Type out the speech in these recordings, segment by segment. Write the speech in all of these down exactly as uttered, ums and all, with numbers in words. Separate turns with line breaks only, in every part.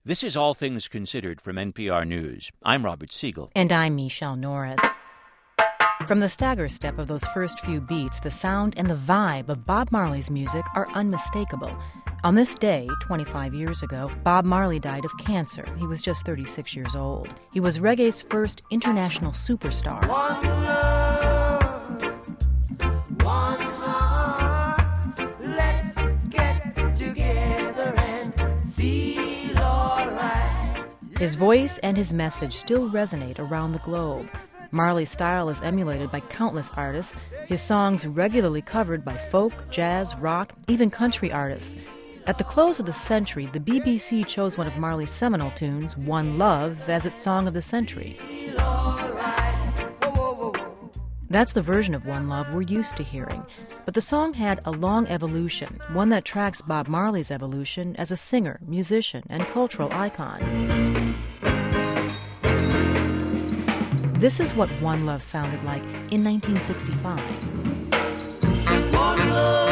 This is All Things Considered from N P R News. I'm Robert Siegel.
And I'm Michelle Norris. From the stagger step of those first few beats, the sound and the vibe of Bob Marley's music are unmistakable. On this day, twenty-five years ago, Bob Marley died of cancer. He was just thirty-six years old. He was reggae's first international superstar.
One love, one heart, let's get together and feel all right.
His voice and his message still resonate around the globe. Marley's style is emulated by countless artists, his songs regularly covered by folk, jazz, rock, even country artists. At the close of the century, the B B C chose one of Marley's seminal tunes, One Love, as its song of the century. That's the version of One Love we're used to hearing. But the song had a long evolution, one that tracks Bob Marley's evolution as a singer, musician, and cultural icon. This is what One Love sounded like in nineteen sixty-five.
One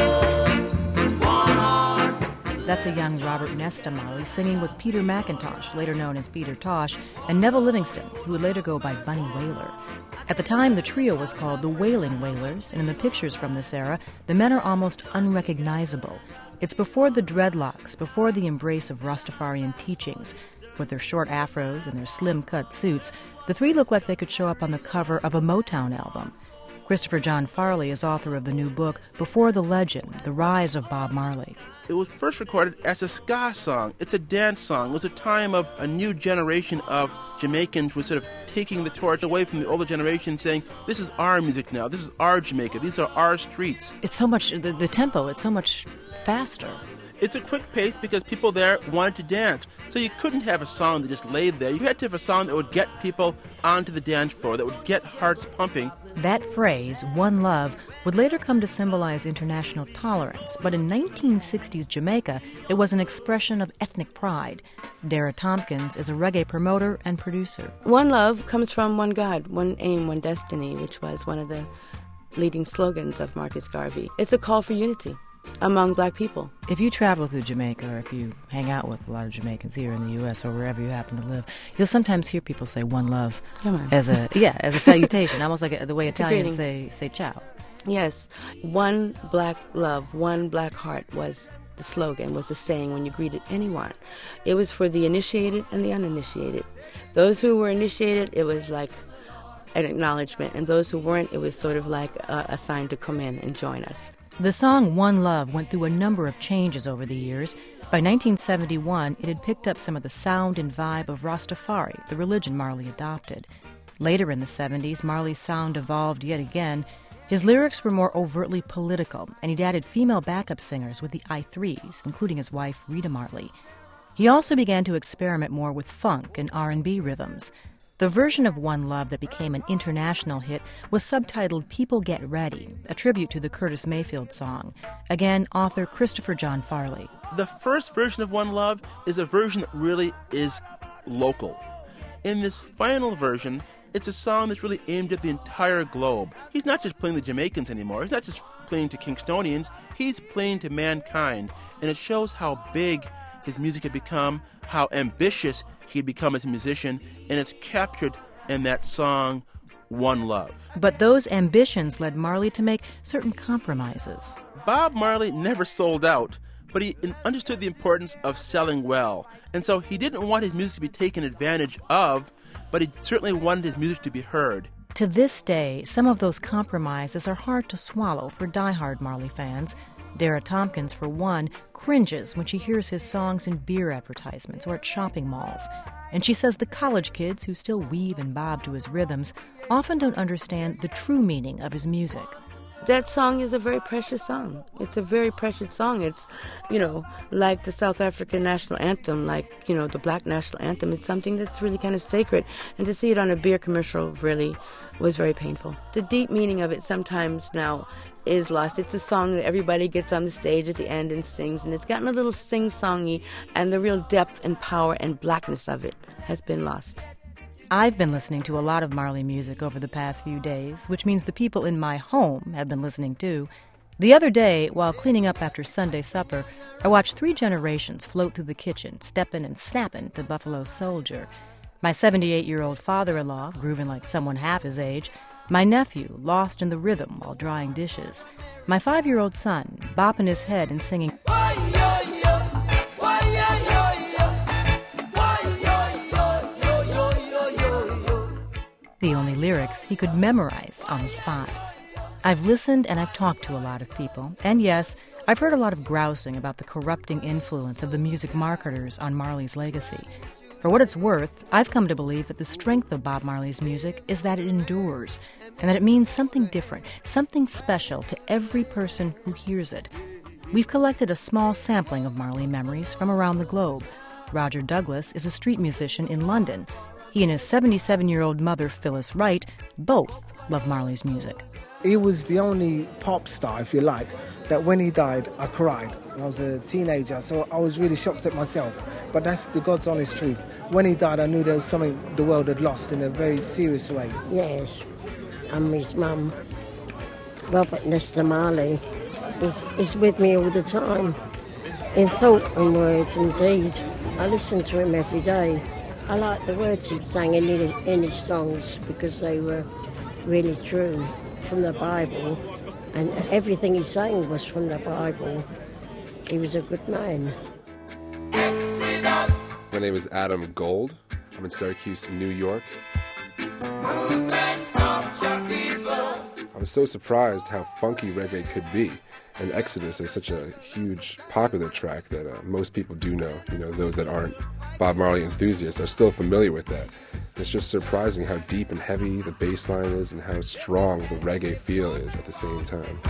love, one heart.
That's a young Robert Nesta Marley singing with Peter McIntosh, later known as Peter Tosh, and Neville Livingston, who would later go by Bunny Wailer. At the time, the trio was called the Wailing Wailers, and in the pictures from this era, the men are almost unrecognizable. It's before the dreadlocks, before the embrace of Rastafarian teachings. With their short afros and their slim-cut suits, the three look like they could show up on the cover of a Motown album. Christopher John Farley is author of the new book, Before the Legend, The Rise of Bob Marley.
It was first recorded as a ska song. It's a dance song. It was a time of a new generation of Jamaicans who were sort of taking the torch away from the older generation, saying, this is our music now, this is our Jamaica, these are our streets.
It's so much, the, the tempo, it's so much faster.
It's a quick pace because people there wanted to dance. So you couldn't have a song that just laid there. You had to have a song that would get people onto the dance floor, that would get hearts pumping.
That phrase, One Love, would later come to symbolize international tolerance. But in nineteen sixties Jamaica, it was an expression of ethnic pride. Dara Tompkins is a reggae promoter and producer.
One love comes from one God, one aim, one destiny, which was one of the leading slogans of Marcus Garvey. It's a call for unity among black people.
If you travel through Jamaica, or if you hang out with a lot of Jamaicans here in the U S or wherever you happen to live, you'll sometimes hear people say "one love" as a yeah as a salutation, almost like a, the way Italians say say "ciao."
Yes, one black love, one black heart was the slogan, was the saying when you greeted anyone. It was for the initiated and the uninitiated. Those who were initiated, it was like an acknowledgement, and those who weren't, it was sort of like a, a sign to come in and join us.
The song One Love went through a number of changes over the years. By nineteen seventy-one, it had picked up some of the sound and vibe of Rastafari, the religion Marley adopted. Later in the seventies, Marley's sound evolved yet again. His lyrics were more overtly political, and he'd added female backup singers with the I threes, including his wife Rita Marley. He also began to experiment more with funk and R and B rhythms. The version of One Love that became an international hit was subtitled People Get Ready, a tribute to the Curtis Mayfield song. Again, author Christopher John Farley.
The first version of One Love is a version that really is local. In this final version, it's a song that's really aimed at the entire globe. He's not just playing the Jamaicans anymore. He's not just playing to Kingstonians. He's playing to mankind. And it shows how big his music had become, how ambitious he'd become as a musician, and it's captured in that song, One Love.
But those ambitions led Marley to make certain compromises.
Bob Marley never sold out, but he understood the importance of selling well. And so he didn't want his music to be taken advantage of, but he certainly wanted his music to be heard.
To this day, some of those compromises are hard to swallow for diehard Marley fans. Dara Tompkins, for one, cringes when she hears his songs in beer advertisements or at shopping malls. And she says the college kids who still weave and bob to his rhythms often don't understand the true meaning of his music.
That song is a very precious song. It's a very precious song. It's, you know, like the South African national anthem, like, you know, the black national anthem. It's something that's really kind of sacred. And to see it on a beer commercial really was very painful. The deep meaning of it sometimes now is lost. It's a song that everybody gets on the stage at the end and sings, and it's gotten a little sing-songy, and the real depth and power and blackness of it has been lost.
I've been listening to a lot of Marley music over the past few days, which means the people in my home have been listening too. The other day, while cleaning up after Sunday supper, I watched three generations float through the kitchen, steppin' and snappin' to Buffalo Soldier. My seventy-eight-year-old father-in-law, grooving like someone half his age, my nephew, lost in the rhythm while drying dishes, my five-year-old son, bopping his head and singing, the only lyrics he could memorize on the spot. I've listened and I've talked to a lot of people, and yes, I've heard a lot of grousing about the corrupting influence of the music marketers on Marley's legacy. For what it's worth, I've come to believe that the strength of Bob Marley's music is that it endures, and that it means something different, something special to every person who hears it. We've collected a small sampling of Marley memories from around the globe. Roger Douglas is a street musician in London. He and his seventy-seven-year-old mother, Phyllis Wright, both love Marley's music.
He was the only pop star, if you like, that when he died, I cried. I was a teenager, so I was really shocked at myself. But that's the God's honest truth. When he died, I knew there was something the world had lost in a very serious way.
Yes, and his mum, Robert Nesta Marley, is, is with me all the time. In thought and words and deed. I listen to him every day. I like the words he sang in, in his songs because they were really true from the Bible, and everything he sang was from the Bible. He was a good man.
My name is Adam Gold. I'm in Syracuse, New York. I was so surprised how funky reggae could be. And Exodus is such a huge, popular track that uh, most people do know. You know, those that aren't Bob Marley enthusiasts are still familiar with that. It's just surprising how deep and heavy the bass line is and how strong the reggae feel is at the same time.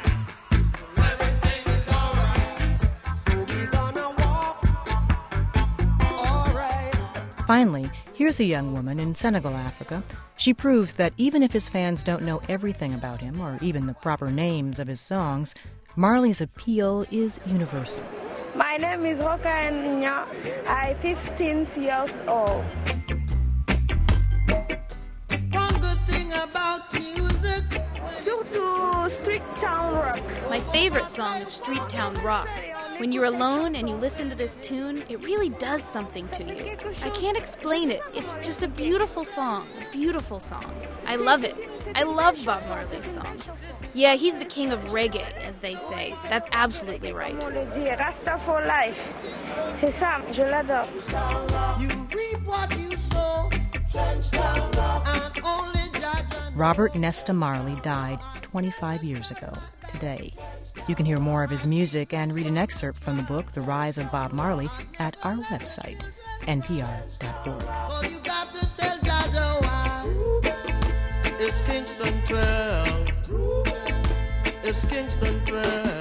Finally, here's a young woman in Senegal, Africa. She proves that even if his fans don't know everything about him, or even the proper names of his songs, Marley's appeal is universal.
My name is Roka Enya. I'm fifteen years old.
One good thing about music.
Surtout Street Town Rock.
My favorite song is Street Town Rock. When you're alone and you listen to this tune, it really does something to you. I can't explain it. It's just a beautiful song. Beautiful song. I love it. I love Bob Marley's songs. Yeah, he's the king of reggae, as they say. That's absolutely right.
Rasta for life. C'est ça, je l'adore.
You reap what you sow. And only judge and
Robert Nesta Marley died twenty-five years ago today. You can hear more of his music and read an excerpt from the book, The Rise of Bob Marley, at our website, N P R dot org.
all you got to tell Jaja why. It's Kingston twelve. It's Kingston twelve.